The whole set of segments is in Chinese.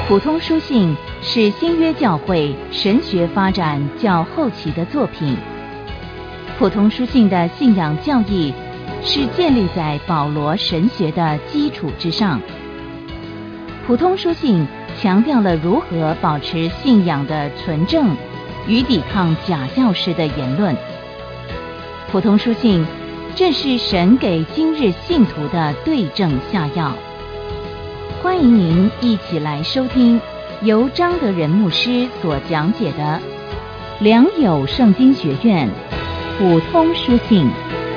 普通书信是新约教会神学发展较后期的作品。普通书信的信仰教义是建立在保罗神学的基础之上。普通书信强调了如何保持信仰的纯正与抵抗假教师的言论。普通书信正是神给今日信徒的对症下药。欢迎您一起来收听由张德仁牧师所讲解的良友圣经学院普通书信。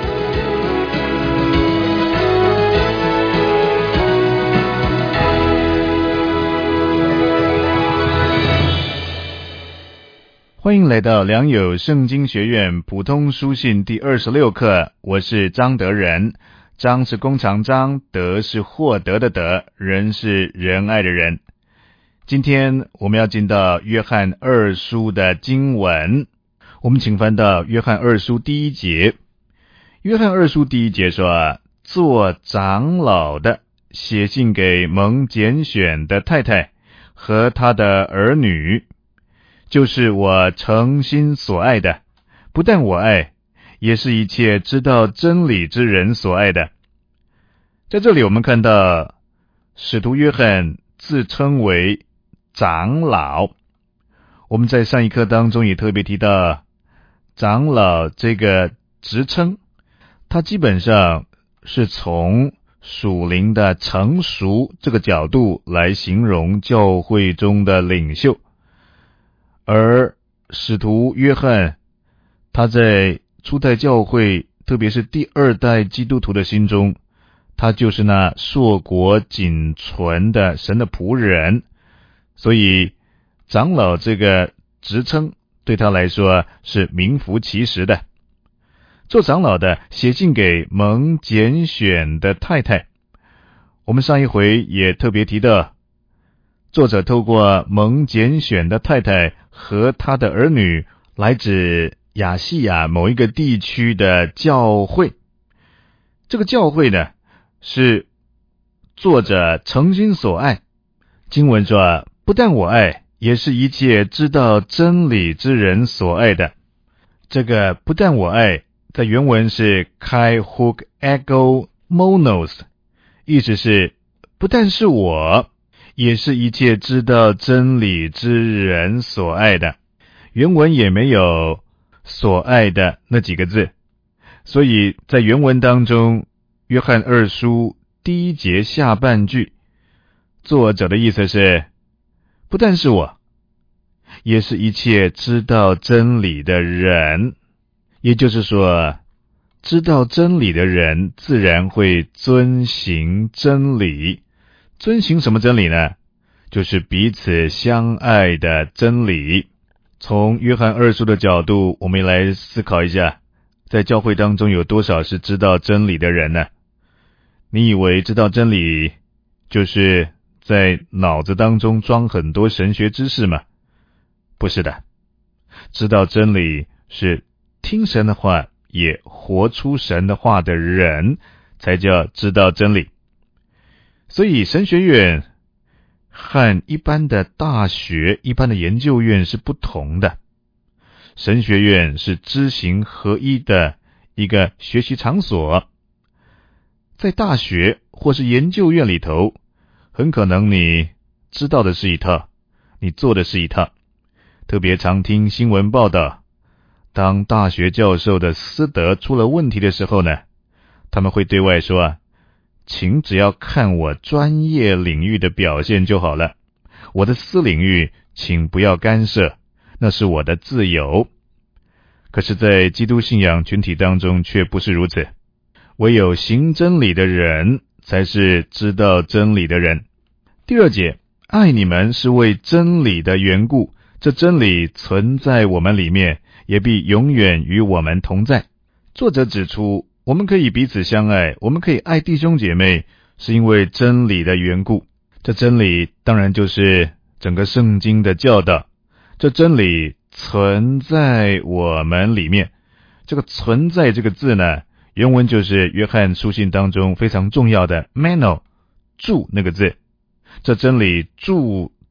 欢迎来到良友圣经学院普通书信第26课，我是张德仁。张是弓长张，德是获得的德，仁是仁爱的仁。今天我们要进到约翰二书的经文，我们请翻到约翰二书第1节。约翰二书第1节说，做长老的写信给蒙拣选的太太和他的儿女，就是我诚心所爱的，不但我爱，也是一切知道真理之人所爱的。在这里我们看到使徒约翰自称为长老。我们在上一课当中也特别提到长老这个职称，它基本上是从属灵的成熟这个角度来形容教会中的领袖。而使徒约翰他在初代教会，特别是第2代基督徒的心中，他就是那硕果仅存的神的仆人，所以长老这个职称对他来说是名副其实的。做长老的写信给蒙拣选的太太，我们上一回也特别提到，作者透过蒙拣选的太太和他的儿女来指亚细亚某一个地区的教会。这个教会呢，是作者诚心所爱。经文说，不但我爱，也是一切知道真理之人所爱的。这个不但我爱在原文是 kai hug ego monos， 意思是不但是我，也是一切知道真理之人所爱的。原文也没有所爱的那几个字，所以在原文当中，约翰二书第1节下半句，作者的意思是不但是我，也是一切知道真理的人。也就是说，知道真理的人自然会遵行真理。遵行什么真理呢？就是彼此相爱的真理。从约翰二书的角度，我们来思考一下，在教会当中有多少是知道真理的人呢？你以为知道真理就是在脑子当中装很多神学知识吗？不是的，知道真理是听神的话也活出神的话的人才叫知道真理。所以神学院和一般的大学、一般的研究院是不同的。神学院是知行合一的一个学习场所。在大学或是研究院里头，很可能你知道的是一套，你做的是一套。特别常听新闻报道，当大学教授的私德出了问题的时候呢，他们会对外说，请只要看我专业领域的表现就好了，我的私领域请不要干涉，那是我的自由。可是在基督信仰群体当中却不是如此，唯有行真理的人才是知道真理的人。第2节，爱你们是为真理的缘故，这真理存在我们里面，也必永远与我们同在。作者指出，我们可以彼此相爱，我们可以爱弟兄姐妹，是因为真理的缘故。这真理当然就是整个圣经的教导，这真理存在我们里面。这个存在这个字呢，原文就是约翰书信当中非常重要的 meno， 住那个字。这真理住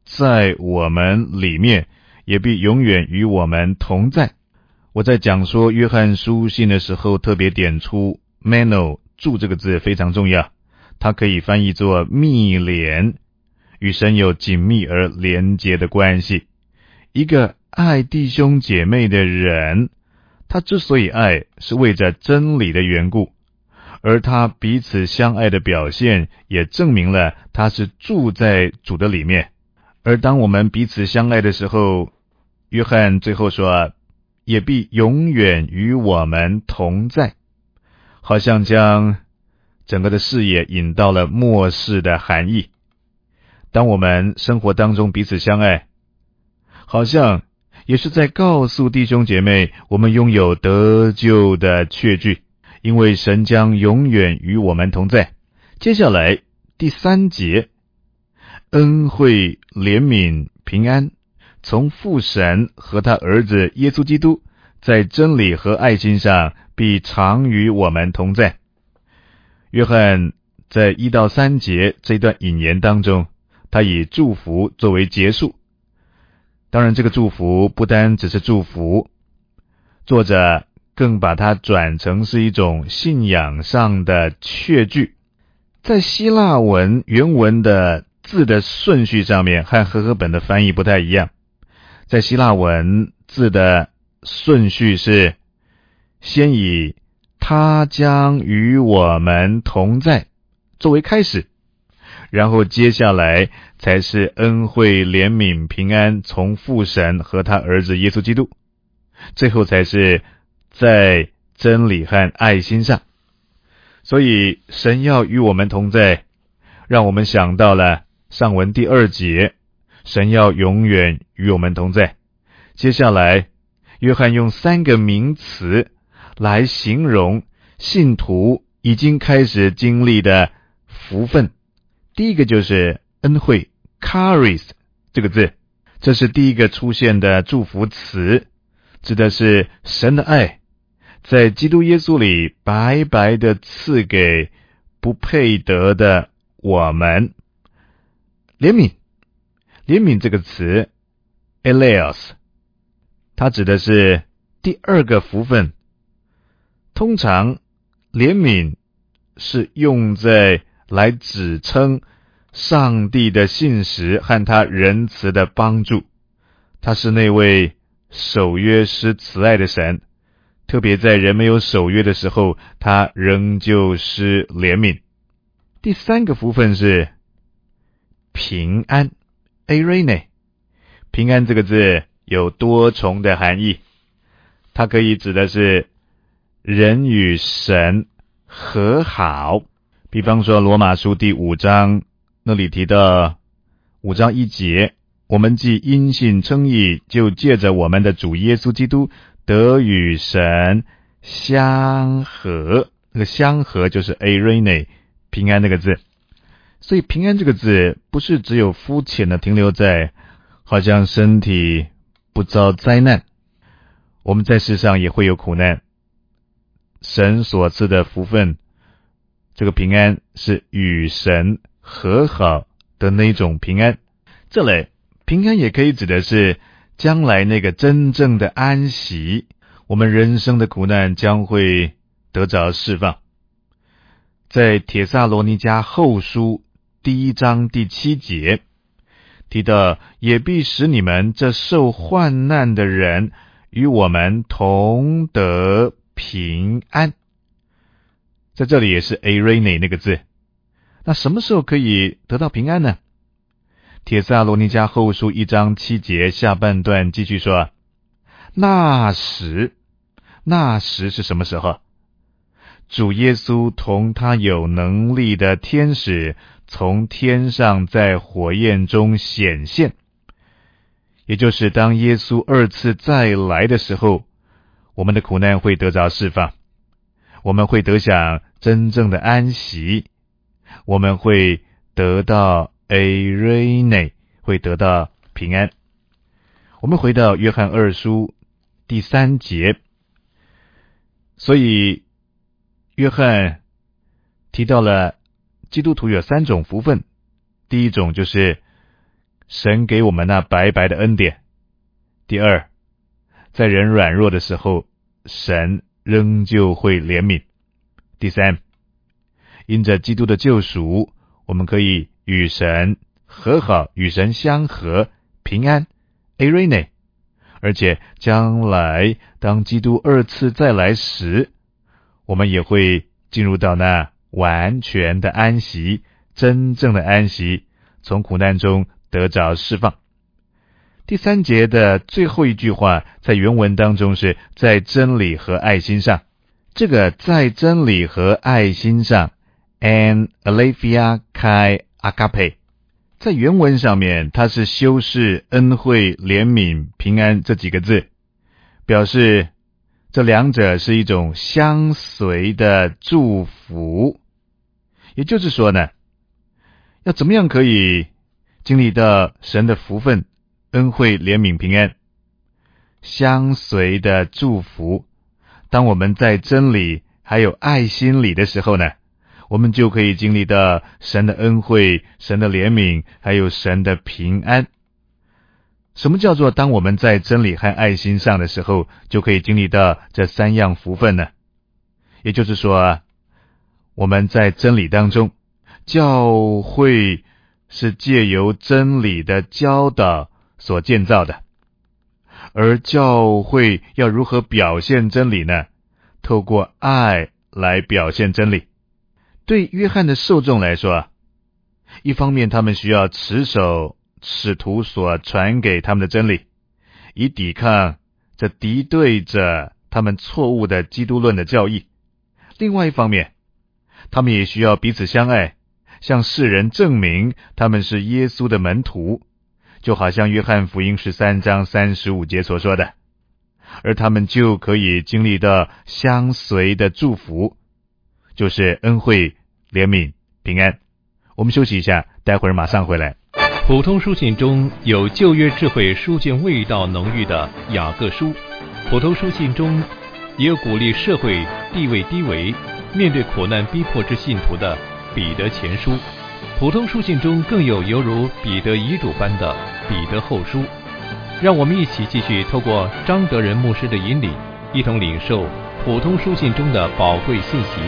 在我们里面，也必永远与我们同在。我在讲说约翰书信的时候，特别点出 meno 住这个字非常重要，它可以翻译作密连，与神有紧密而连结的关系。一个爱弟兄姐妹的人，他之所以爱，是为着真理的缘故，而他彼此相爱的表现，也证明了他是住在主的里面。而当我们彼此相爱的时候，约翰最后说，也必永远与我们同在，好像将整个的视野引到了末世的含义。当我们生活当中彼此相爱，好像也是在告诉弟兄姐妹，我们拥有得救的确据，因为神将永远与我们同在。接下来第3节，恩惠、怜悯、平安，从父神和他儿子耶稣基督，在真理和爱心上必常与我们同在。约翰在1到3节这段引言当中，他以祝福作为结束。当然，这个祝福不单只是祝福，作者更把它转成是一种信仰上的确据。在希腊文原文的字的顺序上面和和合本的翻译不太一样。在希腊文字的顺序是先以他将与我们同在作为开始，然后接下来才是恩惠、怜悯、平安从父神和他儿子耶稣基督，最后才是在真理和爱心上。所以神要与我们同在，让我们想到了上文第2节，神要永远与我们同在。接下来约翰用3个名词来形容信徒已经开始经历的福分。第一个就是恩惠 charis 这个字，这是第一个出现的祝福词，指的是神的爱在基督耶稣里白白的赐给不配得的我们。怜悯这个词 eleos， 它指的是第2个福分。通常怜悯是用在来指称上帝的信实和他仁慈的帮助，他是那位守约施慈爱的神，特别在人没有守约的时候，他仍旧施怜悯。第3个福分是平安 eirene。 平安这个字有多重的含义，它可以指的是人与神和好。比方说罗马书第5章那里提到5章1节，我们既因信称义，就借着我们的主耶稣基督得与神相和。那个相和就是 eirene 平安那个字。所以平安这个字不是只有肤浅的停留在好像身体不遭灾难，我们在世上也会有苦难，神所赐的福分，这个平安是与神和好的那种平安。这类平安也可以指的是将来那个真正的安息，我们人生的苦难将会得着释放。在帖撒罗尼迦后书第1章第7节提到，也必使你们这受患难的人与我们同得平安。在这里也是 eirene 那个字。那什么时候可以得到平安呢？帖撒罗尼迦后书1章7节下半段继续说，那时是什么时候？主耶稣同他有能力的天使从天上在火焰中显现，也就是当耶稣2次再来的时候，我们的苦难会得着释放，我们会得享真正的安息，我们会得到 eirene， 会得到平安。我们回到约翰2书第3节，所以约翰提到了基督徒有3种福分。第一种就是神给我们那白白的恩典。第二，在人软弱的时候，神仍旧会怜悯。第三，因着基督的救赎，我们可以与神和好，与神相和，平安 eirene。 而且将来当基督二次再来时，我们也会进入到那完全的安息，真正的安息，从苦难中得着释放。第三节的最后一句话在原文当中是在真理和爱心上。这个在真理和爱心上 an aletheia kai agape， 在原文上面它是修饰恩惠、怜悯、平安这几个字，表示这两者是一种相随的祝福。也就是说呢，要怎么样可以经历到神的福分、恩惠、怜悯、平安，相随的祝福。当我们在真理还有爱心里的时候呢，我们就可以经历到神的恩惠、神的怜悯，还有神的平安。什么叫做当我们在真理和爱心上的时候，就可以经历到这三样福分呢？也就是说，我们在真理当中，教会是借由真理的教导所建造的。而教会要如何表现真理呢？透过爱来表现真理。对约翰的受众来说，一方面他们需要持守使徒所传给他们的真理，以抵抗这敌对着他们错误的基督论的教义。另外一方面，他们也需要彼此相爱，向世人证明他们是耶稣的门徒，就好像约翰福音13章35节所说的，而他们就可以经历到相随的祝福，就是恩惠、怜悯、平安。我们休息一下，待会儿马上回来。 普通书信中有旧约智慧书卷味道浓郁的雅各书，普通书信中也有鼓励社会地位低微、面对苦难逼迫之信徒的彼得前书，普通书信中更有犹如彼得遗嘱般的彼得后书。让我们一起继续透过张德仁牧师的引领，一同领受普通书信中的宝贵信息。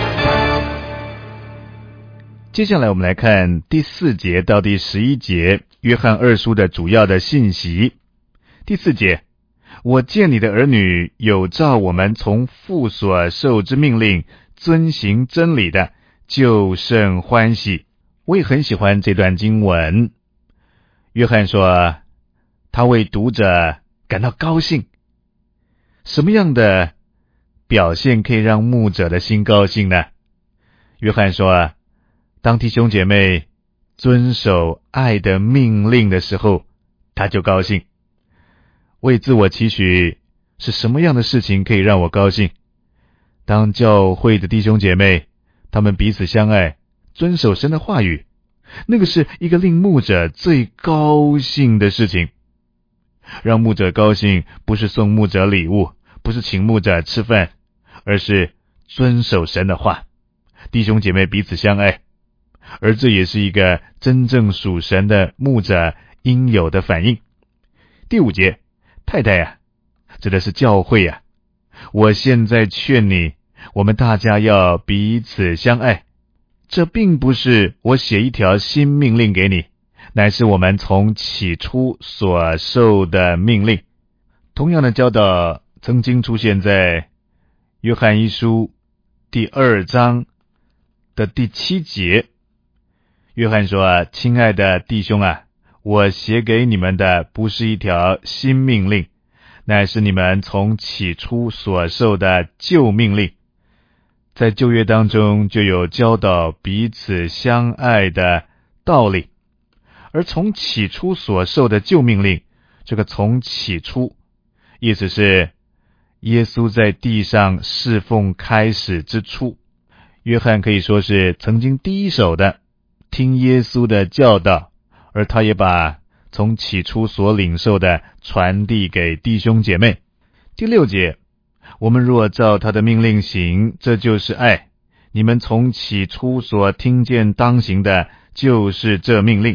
接下来我们来看第4节到第11节，约翰2书的主要的信息。第4节，我见你的儿女有照我们从父所受之命令遵行真理的，就甚欢喜。我也很喜欢这段经文。约翰说，他为读者感到高兴。什么样的表现可以让牧者的心高兴呢？约翰说，当弟兄姐妹遵守爱的命令的时候，他就高兴。为自我期许，是什么样的事情可以让我高兴？当教会的弟兄姐妹，他们彼此相爱，遵守神的话语，那个是一个令牧者最高兴的事情。让牧者高兴，不是送牧者礼物，不是请牧者吃饭，而是遵守神的话，弟兄姐妹彼此相爱。而这也是一个真正属神的牧者应有的反应。第5节，太太啊，指的是教会啊，我现在劝你，我们大家要彼此相爱。这并不是我写一条新命令给你，乃是我们从起初所受的命令。同样的教导曾经出现在约翰1书第2章的第7节。约翰说，亲爱的弟兄啊，我写给你们的不是一条新命令，乃是你们从起初所受的旧命令。在旧约当中就有教导彼此相爱的道理，而从起初所受的旧命令，这个从起初意思是耶稣在地上侍奉开始之初。约翰可以说是曾经第一手的听耶稣的教导，而他也把从起初所领受的传递给弟兄姐妹。第6节，我们若照他的命令行，这就是爱。你们从起初所听见当行的，就是这命令。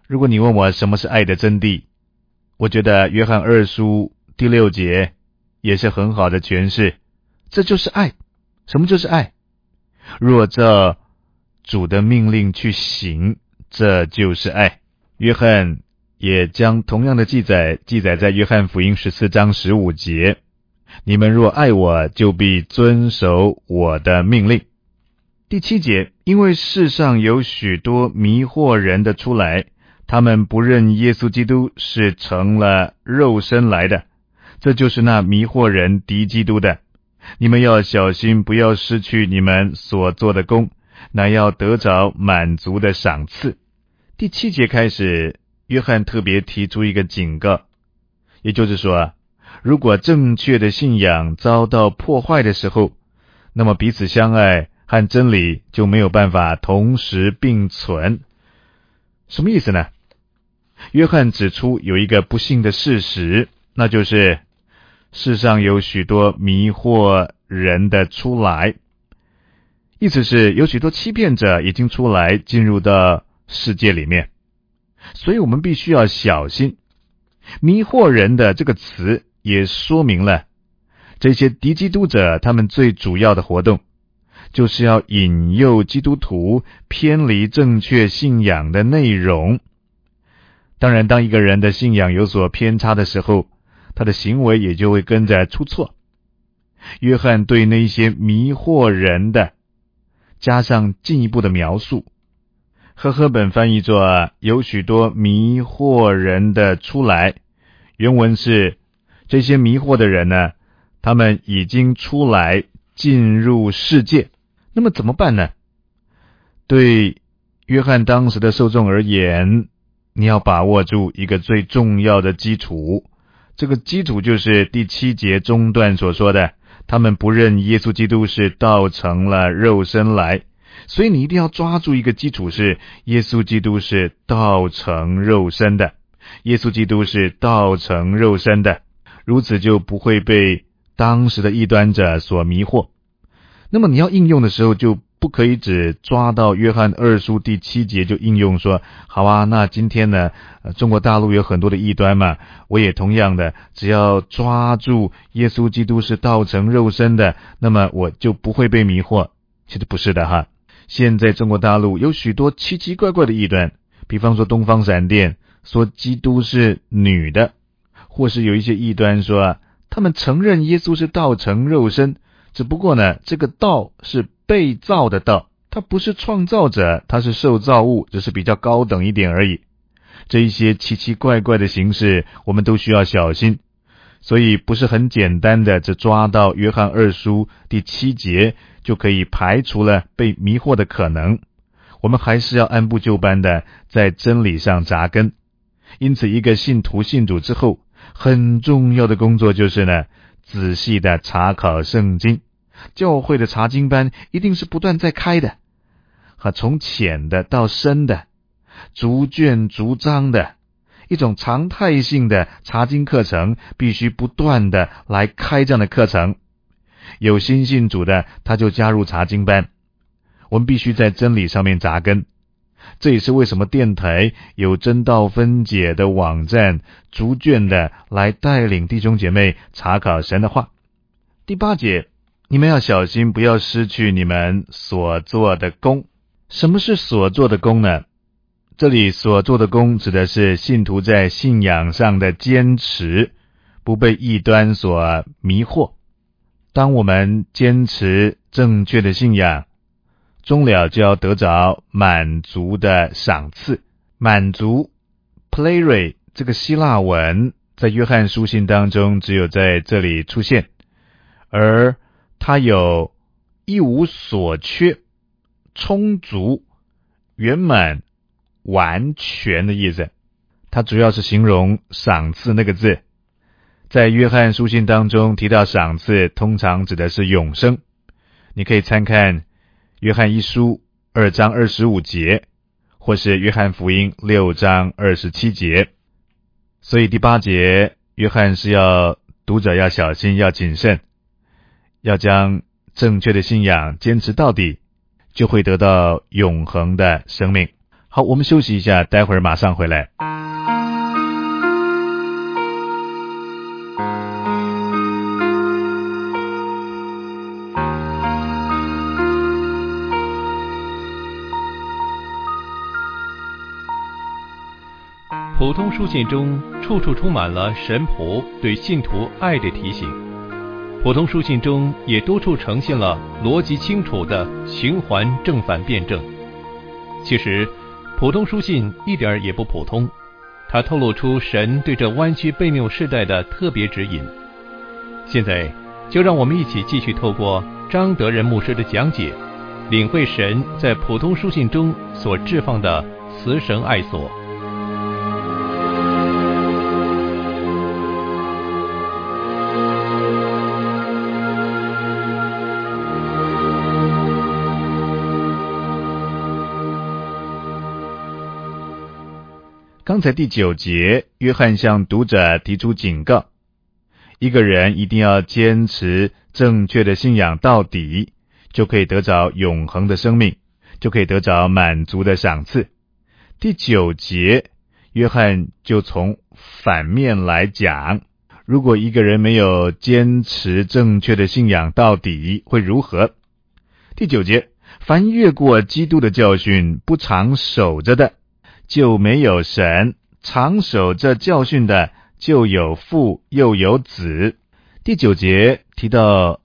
如果你问我什么是爱的真谛，我觉得约翰2书第6节也是很好的诠释，这就是爱。什么就是爱？若照主的命令去行，这就是爱。约翰也将同样的记载在约翰福音14章15节，你们若爱我，就必遵守我的命令。第7节，因为世上有许多迷惑人的出来，他们不认耶稣基督是成了肉身来的，这就是那迷惑人敌基督的。你们要小心，不要失去你们所做的工，乃要得着满足的赏赐。第7节开始，约翰特别提出一个警告，也就是说，如果正确的信仰遭到破坏的时候，那么彼此相爱和真理就没有办法同时并存。什么意思呢？约翰指出有一个不幸的事实，那就是世上有许多迷惑人的出来，意思是有许多欺骗者已经出来进入到世界里面，所以我们必须要小心。迷惑人的这个词也说明了这些敌基督者他们最主要的活动就是要引诱基督徒偏离正确信仰的内容。当然，当一个人的信仰有所偏差的时候，他的行为也就会跟着出错。约翰对那些迷惑人的加上进一步的描述，和合本翻译作有许多迷惑人的出来，原文是这些迷惑的人呢，他们已经出来进入世界。那么怎么办呢？对约翰当时的受众而言，你要把握住一个最重要的基础，这个基础就是第7节中段所说的，他们不认耶稣基督是道成了肉身来。所以你一定要抓住一个基础，是耶稣基督是道成肉身的，耶稣基督是道成肉身的，如此就不会被当时的异端者所迷惑。那么你要应用的时候，就不可以只抓到约翰2书第7节就应用说，好啊，那今天呢，中国大陆有很多的异端嘛，我也同样的，只要抓住耶稣基督是道成肉身的，那么我就不会被迷惑。其实不是的哈。现在中国大陆有许多奇奇怪怪的异端，比方说东方闪电说基督是女的，或是有一些异端说他们承认耶稣是道成肉身，只不过呢，这个道是被造的道，他不是创造者，他是受造物，只是比较高等一点而已。这一些奇奇怪怪的形式我们都需要小心，所以不是很简单的只抓到约翰2书第7节就可以排除了被迷惑的可能，我们还是要按部就班的在真理上扎根。因此一个信徒信主之后，很重要的工作就是呢，仔细的查考圣经。教会的查经班一定是不断在开的，从浅的到深的，逐卷逐章的一种常态性的查经课程，必须不断的来开这样的课程。有新信主的，他就加入查经班。我们必须在真理上面扎根，这也是为什么电台有真道分解的网站，逐卷的来带领弟兄姐妹查考神的话。第8节，你们要小心，不要失去你们所做的工。什么是所做的工呢？这里所做的工指的是信徒在信仰上的坚持，不被异端所迷惑。当我们坚持正确的信仰，终了就要得着满足的赏赐。满足 plerei 这个希腊文在约翰书信当中只有在这里出现，而它有一无所缺、充足、圆满、完全的意思。它主要是形容赏赐那个字。在约翰书信当中提到赏赐，通常指的是永生。你可以参看约翰1书2章25节，或是约翰福音6章27节。所以第8节，约翰是要读者要小心，要谨慎，要将正确的信仰坚持到底，就会得到永恒的生命。 好，我们休息一下，待会儿马上回来。 普通书信中处处充满了神仆对信徒爱的提醒，普通书信中也多处呈现了逻辑清楚的循环正反辩证。其实普通书信一点也不普通，它透露出神对这弯曲悖谬世代的特别指引。现在就让我们一起继续透过张德仁牧师的讲解，领会神在普通书信中所置放的慈神爱所。 刚才第9节，约翰向读者提出警告，一个人一定要坚持正确的信仰到底，就可以得着永恒的生命，就可以得着满足的赏赐。第9节，约翰就从反面来讲，如果一个人没有坚持正确的信仰到底，会如何？第9节，凡越过基督的教训不常守着的，就没有神，常守这教训的，就有父又有子。第9节提到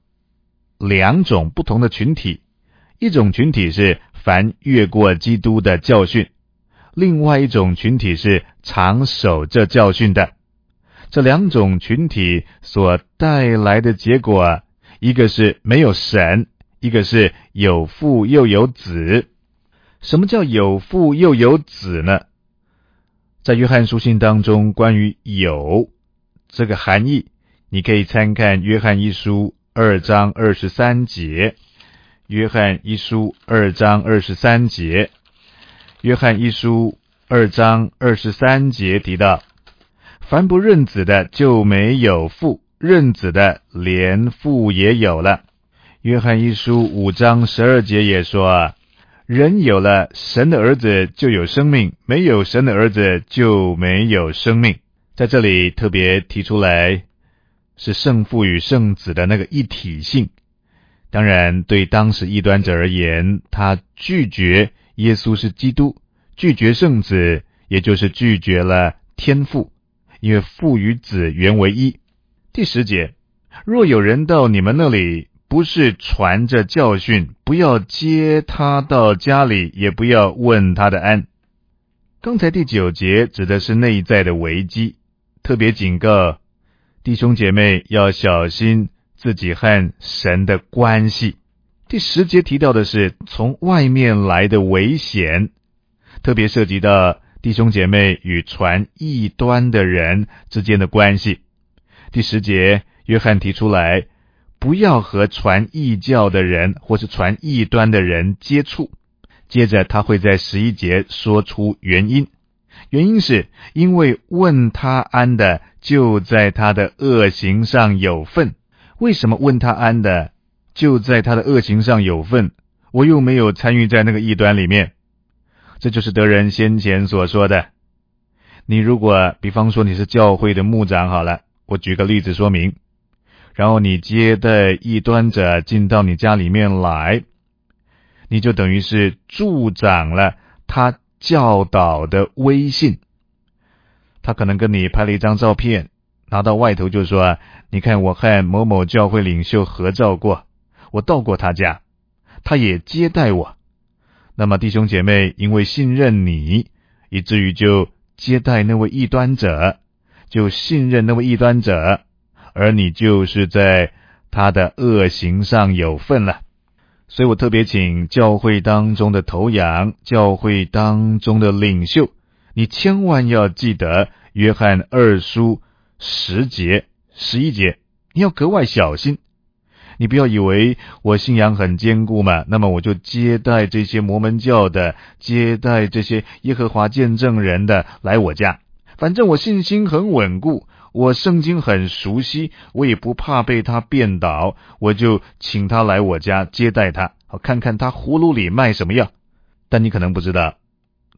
2种不同的群体，一种群体是凡越过基督的教训，另外一种群体是常守这教训的。这2种群体所带来的结果，一个是没有神，一个是有父又有子。什么叫有父又有子呢？在约翰书信当中，关于有这个含义，你可以参看约翰一书2章23节。约翰一书2章23节。约翰一书2章23节提到，凡不认子的就没有父，认子的连父也有了。约翰一书5章12节也说，人有了神的儿子就有生命，没有神的儿子就没有生命。在这里特别提出来，是圣父与圣子的那个一体性。当然对当时异端者而言，他拒绝耶稣是基督，拒绝圣子，也就是拒绝了天父，因为父与子原为一。第10节，若有人到你们那里，不是传着教训，不要接他到家里，也不要问他的安。刚才第9节指的是内在的危机，特别警告弟兄姐妹要小心自己和神的关系。第10节提到的是从外面来的危险，特别涉及到弟兄姐妹与传异端的人之间的关系。第10节，约翰提出来，不要和传异教的人或是传异端的人接触。接着他会在11节说出原因，原因是因为问他安的就在他的恶行上有份。为什么问他安的就在他的恶行上有份？我又没有参与在那个异端里面。这就是德仁先前所说的，你如果比方说你是教会的牧长好了，我举个例子说明，然后你接待异端者进到你家里面来，你就等于是助长了他教导的威信。他可能跟你拍了一张照片，拿到外头就说，你看我和某某教会领袖合照过，我到过他家，他也接待我。那么弟兄姐妹因为信任你，以至于就接待那位异端者，就信任那位异端者，而你就是在他的恶行上有份了。所以我特别请教会当中的头羊，教会当中的领袖，你千万要记得约翰2书10节、11节，你要格外小心。你不要以为我信仰很坚固嘛，那么我就接待这些摩门教的，接待这些耶和华见证人的来我家，反正我信心很稳固，我圣经很熟悉，我也不怕被他辩倒，我就请他来我家接待他，好看看他葫芦里卖什么药。但你可能不知道，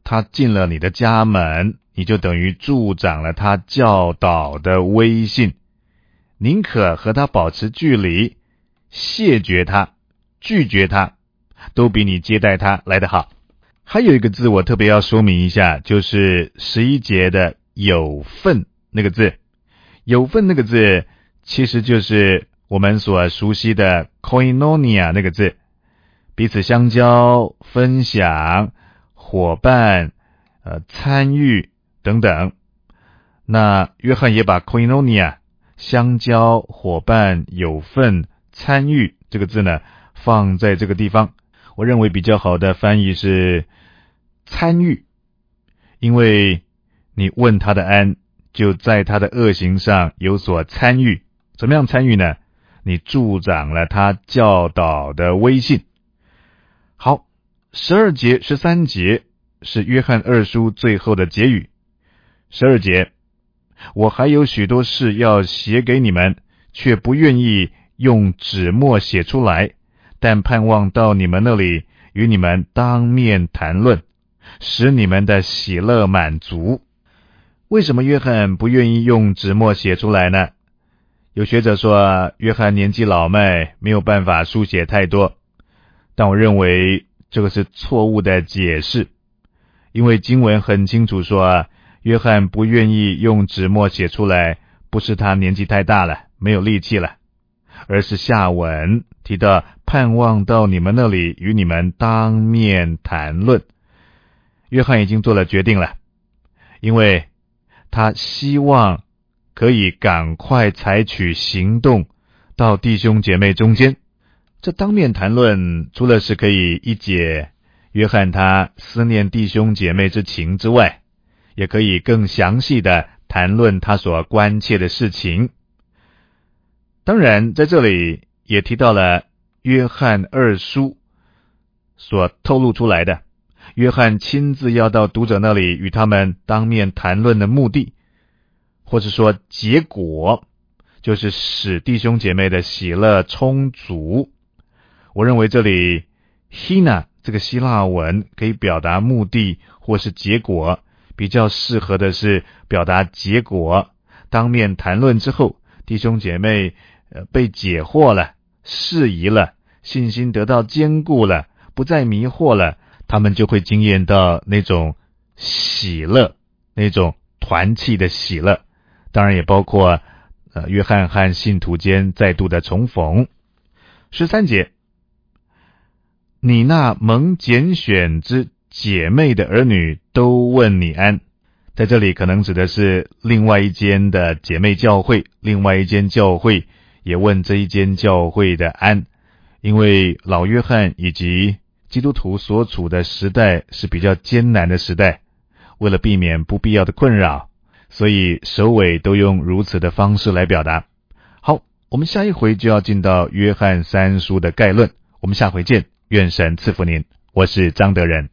他进了你的家门，你就等于助长了他教导的威信。宁可和他保持距离，谢绝他，拒绝他，都比你接待他来得好。还有一个字我特别要说明一下，就是11节的有份那个字。有份那个字其实就是我们所熟悉的 koinonia 那个字，彼此相交、分享、伙伴、参与等等。那约翰也把 koinonia 相交、伙伴、有份、参与这个字呢放在这个地方。我认为比较好的翻译是参与，因为你问他的安，就在他的恶行上有所参与。怎么样参与呢？你助长了他教导的威信。好，12节、13节是约翰2书最后的结语。12节，我还有许多事要写给你们，却不愿意用纸墨写出来，但盼望到你们那里，与你们当面谈论，使你们的喜乐满足。为什么约翰不愿意用纸墨写出来呢？有学者说约翰年纪老迈，没有办法书写太多，但我认为这个是错误的解释。因为经文很清楚说，约翰不愿意用纸墨写出来，不是他年纪太大了，没有力气了，而是下文提到盼望到你们那里，与你们当面谈论。约翰已经做了决定了，因为他希望可以赶快采取行动到弟兄姐妹中间。这当面谈论除了是可以一解约翰他思念弟兄姐妹之情之外，也可以更详细的谈论他所关切的事情。当然在这里也提到了约翰2书所透露出来的，约翰亲自要到读者那里与他们当面谈论的目的，或是说结果，就是使弟兄姐妹的喜乐充足。我认为这里 hina 这个希腊文可以表达目的或是结果，比较适合的是表达结果。当面谈论之后，弟兄姐妹被解惑了，释疑了，信心得到坚固了，不再迷惑了，他们就会经验到那种喜乐，那种团契的喜乐。当然也包括约翰和信徒间再度的重逢。13节，你那蒙拣选之姐妹的儿女都问你安。在这里可能指的是另外一间的姐妹教会，另外一间教会也问这一间教会的安。因为老约翰以及基督徒所处的时代是比较艰难的时代，为了避免不必要的困扰，所以首尾都用如此的方式来表达。好，我们下一回就要进到约翰3书的概论，我们下回见，愿神赐福您，我是张德仁。